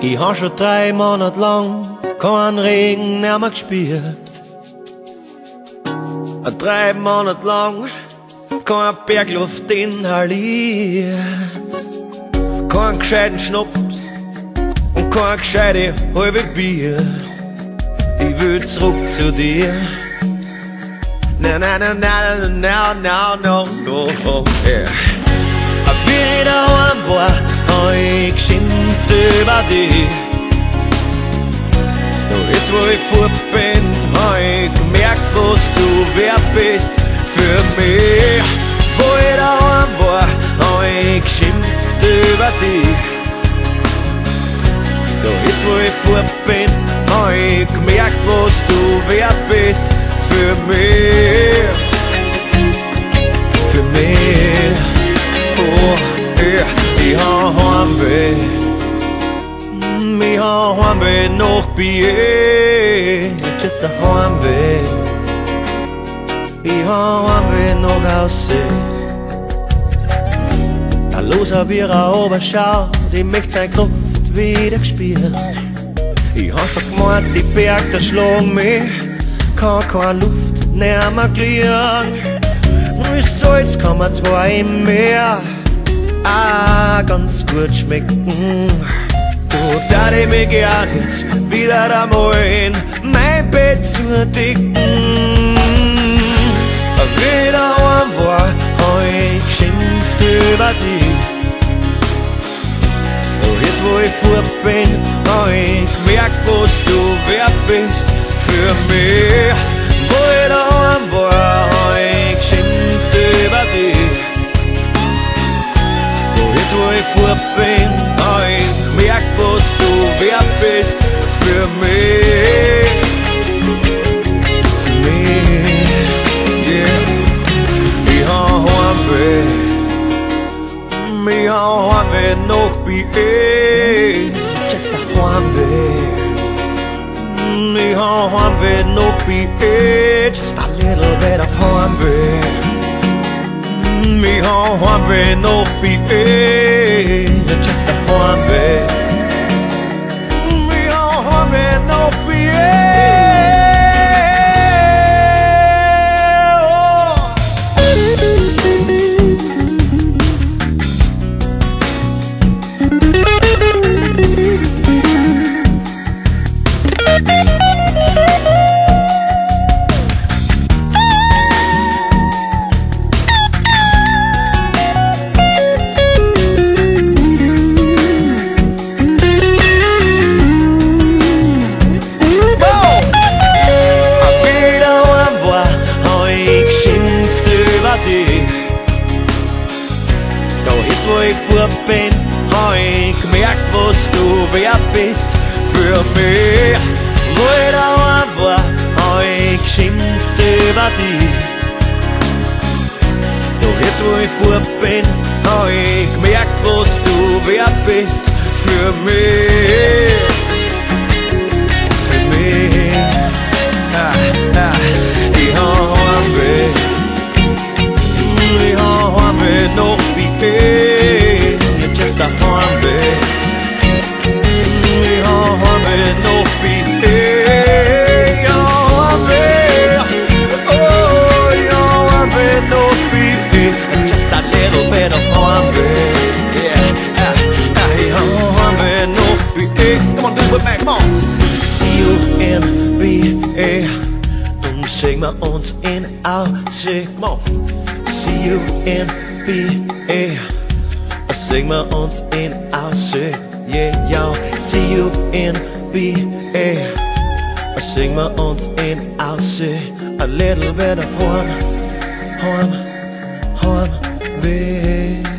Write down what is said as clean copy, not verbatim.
Ich hab schon 3 Monate lang keinen Regen mehr gespürt. 3 Monate lang keine Bergluft inhaliert. Keinen gescheiten Schnaps und kein gescheite halbe Bier. Ich will zurück zu dir. Na na na na na na na no, oh, yeah. Wie ich daheim war, hab ich geschimpft über dich. Doch jetzt wo ich fort bin, hab ich gemerkt, was du wert bist für mich. Wo ich daheim war, hab ich geschimpft über dich. Doch jetzt wo ich fort bin, hab ich gemerkt, was du wert bist für mich. Für mich. Oh, yeah. Ich hab Heimweh. Ich hab Heimweh noch bei ihr. Just a Heimweh. Ich hab Heimweh noch aussehen. Da los hab ich aber schau, ich möcht seine Kraft wieder gespürt. Ich hab schon gemeint, die Berg, da schlagen mich. Kann keine Luft mehr kriegen. Mit Salz kann man zwar im Meer ganz gut schmecken. Du darf ich mich gern jetzt wieder einmal in mein Bett zudecken. Wie ich daheim war, hab ich geschimpft über dich. Doch jetzt wo ich fort bin, hab ich gemerkt, was du wert bist für mich. Wo ich daheim war, hab ich geschimpft über dich. Doch jetzt wo ich fort bin, hab ich gemerkt, was du wert bist für mich. Für mich, yeah. Ich hab Heimweh. Ich hab Heimweh noch bei ihr. Just a Heimweh. Ich hab Heimweh noch bei ihr. Just a little bit of Heimweh. Ich hab Heimweh noch bei ihr. Just a Heimweh. Ich hab Heimweh noch bei ihr. Doch jetzt wo ich fort bin, hab ich gemerkt, was du wert bist für mich. Wo ich daheim war, hab ich geschimpft über dich. Doch jetzt wo ich fort bin, hab ich gemerkt, was du wert bist für mich. Für mich. Ich hab Heimweh. Ich hab Heimweh noch bei ihr. You're just a Heimweh. Ich hab Heimweh noch bei ihr. Ich hab Heimweh. Oh, ich hab Heimweh noch bei ihr. Just a little bit of Heimweh. Yeah, ich hab Heimweh noch bei ihr. Come on, do it with me, come on. C-U-M-B-E. Und sing mal uns in Aussicht, come on. C-U-M-B-E. Sing mal uns in Aussicht, yeah, yo. C-U-M-B-E. Sing mal uns in Aussicht. A little bit of Heimweh.